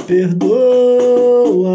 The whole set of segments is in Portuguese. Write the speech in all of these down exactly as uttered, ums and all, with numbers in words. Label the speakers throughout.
Speaker 1: perdoa,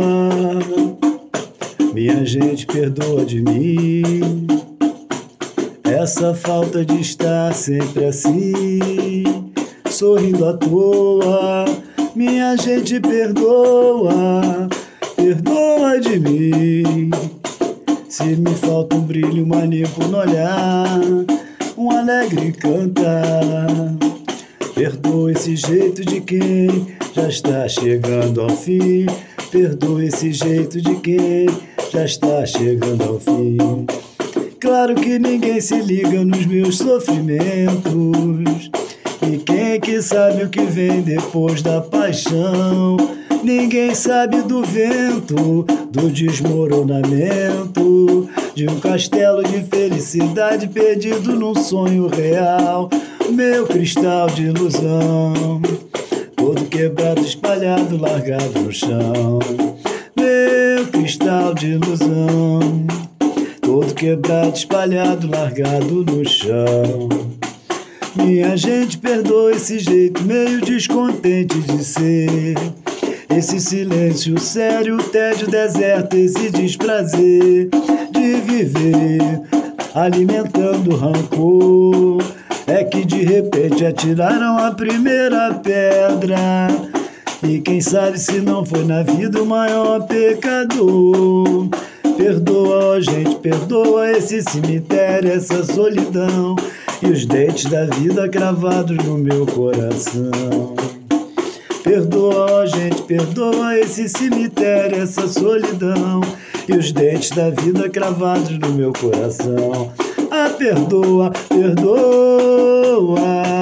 Speaker 1: minha gente, perdoa de mim essa falta de estar sempre assim, sorrindo à toa. Minha gente, perdoa, perdoa de mim se me falta um brilho, uma limpo no olhar, um alegre cantar. Perdoa esse jeito de quem já está chegando ao fim. Perdoa esse jeito de quem já está chegando ao fim. Claro que ninguém se liga nos meus sofrimentos, e quem que sabe o que vem depois da paixão? Ninguém sabe do vento, do desmoronamento, de um castelo de felicidade perdido num sonho real. Meu cristal de ilusão, todo quebrado, espalhado, largado no chão. Meu cristal de ilusão, todo quebrado, espalhado, largado no chão. Minha gente, perdoa esse jeito meio descontente de ser, esse silêncio sério, tédio, deserto, esse desprazer de viver alimentando rancor. É que de repente atiraram a primeira pedra, e quem sabe se não foi na vida o maior pecador. Perdoa, ó gente, perdoa esse cemitério, essa solidão, e os dentes da vida cravados no meu coração. Perdoa, ó gente, perdoa esse cemitério, essa solidão, e os dentes da vida cravados no meu coração. Ah, perdoa, perdoa,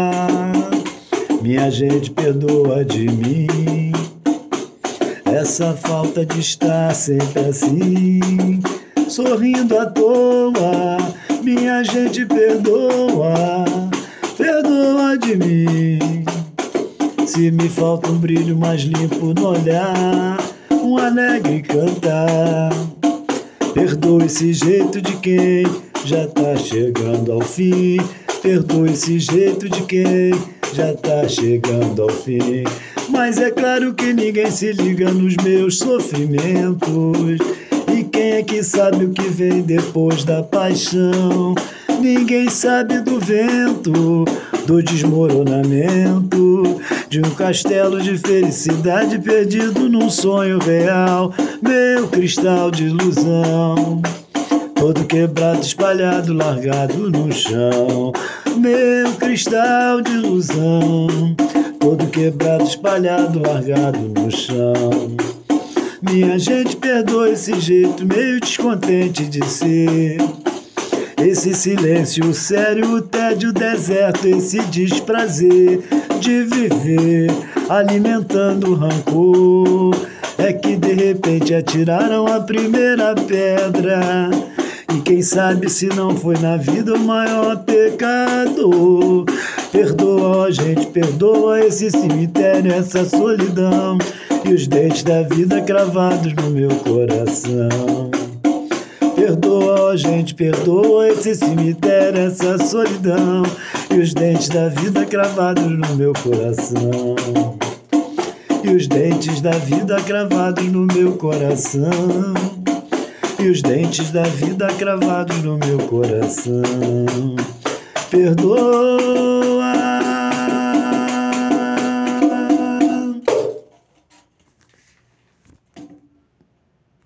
Speaker 1: minha gente, perdoa de mim essa falta de estar sempre assim, sorrindo à toa. Minha gente, perdoa, perdoa de mim se me falta um brilho mais limpo no olhar, um alegre cantar. Perdoa esse jeito de quem já tá chegando ao fim. Perdoa esse jeito de quem já tá chegando ao fim. Mas é claro que ninguém se liga nos meus sofrimentos, e quem é que sabe o que vem depois da paixão? Ninguém sabe do vento, do desmoronamento, de um castelo de felicidade perdido num sonho real. Meu cristal de ilusão, todo quebrado, espalhado, largado no chão. Meu cristal de ilusão, todo quebrado, espalhado, largado no chão. Minha gente, perdoa esse jeito meio descontente de ser, esse silêncio sério, o tédio, o deserto, esse desprazer de viver alimentando rancor. É que de repente atiraram a primeira pedra, e quem sabe se não foi na vida o maior pecador. Perdoa, ó gente, perdoa esse cemitério, essa solidão, e os dentes da vida cravados no meu coração. Perdoa, ó gente, perdoa esse cemitério, essa solidão, e os dentes da vida cravados no meu coração. E os dentes da vida cravados no meu coração. E os dentes da vida cravados no meu coração. Perdoa.